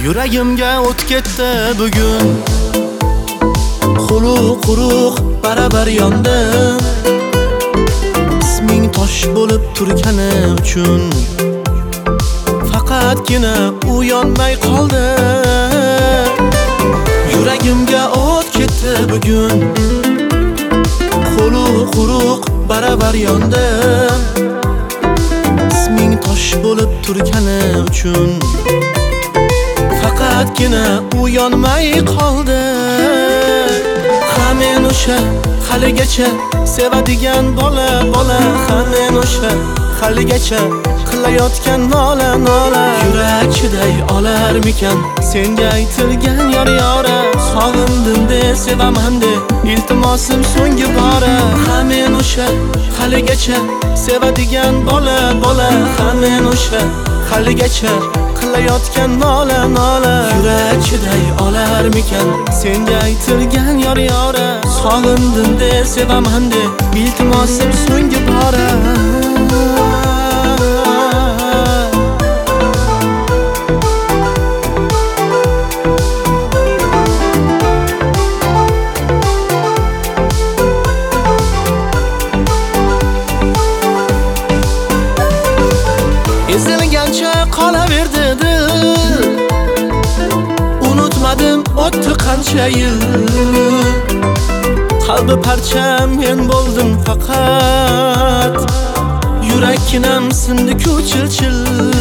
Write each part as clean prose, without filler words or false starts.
Yuragimga o't ketdi bugun. Quruq barabar yondim. Isming tosh bo'lib turgani uchun faqatgina u yonmay qoldi. Yuragimga o't ketdi bugun. Quruq barabar yondim. Isming tosh bo'lib turgani uchun faqatgina u yonmay qoldi. Ha men o'sha haligacha sevadigan bola. Ha men o'sha haligacha qilayotgan nola. Yurak chiday olarmikan senga aytilgan yora. Sog'indim de sevaman de iltimosim so'nggi bora. Ha men o'sha haligacha sevadigan bola. Ha men o'sha haligacha qilayotgan nola. Yurak chiday olarmikan senga aytilgan yora. Sog'indim de sevaman de iltimosim so'nggi bora. Ezilgancha qolaverdi dil. Unutmadim o'tdi qancha yil. Qalbi parcham men bo'ldim faqat. Yurakkinam sindi-ku chil.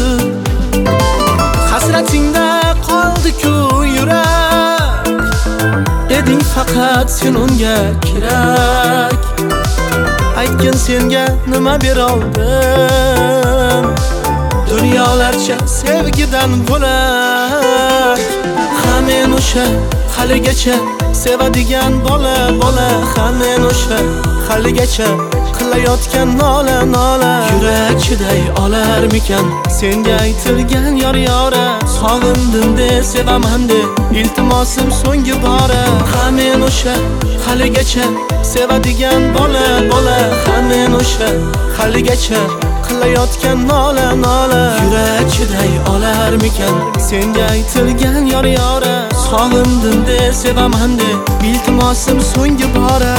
Hasratingda qoldi-ku yurak. Eding faqat sen unga kerak. Aytgin senga nima beroldim. Dunyolarcha sevgidan bo'lak. Ha men o'sha haligacha sevadigan bola. Ha men o'sha haligacha qilayotgan nola. Yurak chiday olarmikan senga aytilgan yora. Sog'indim de sevaman de iltimosim so'nggi bora. Ha men o'sha haligacha sevadigan bola. Ha men o'sha haligacha qilayotgan nola. Yurak chiday olarmikan senga aytilgan yora. Sog'indim de sevaman de iltimosim so'nggi bora.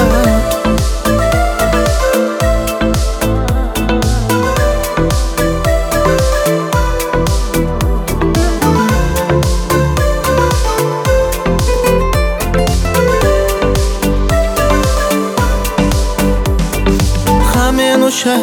Ha men o'sha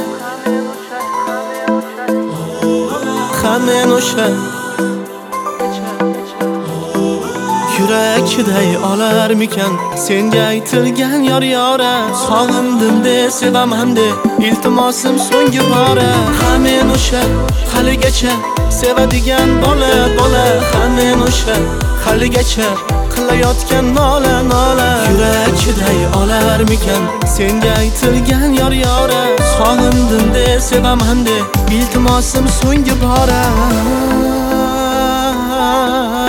yurak chiday olarmikan senga aytilgan yora. Sog'indim de sevaman de iltimosim so'nggi bora. Ha men o'sha haligacha sevadigan bola. Ha men o'sha haligacha qilayotgan nola. Yurak chiday olarmikan senga aytilgan yora. Sog'indim de sevaman de iltimosim so'nggi bora.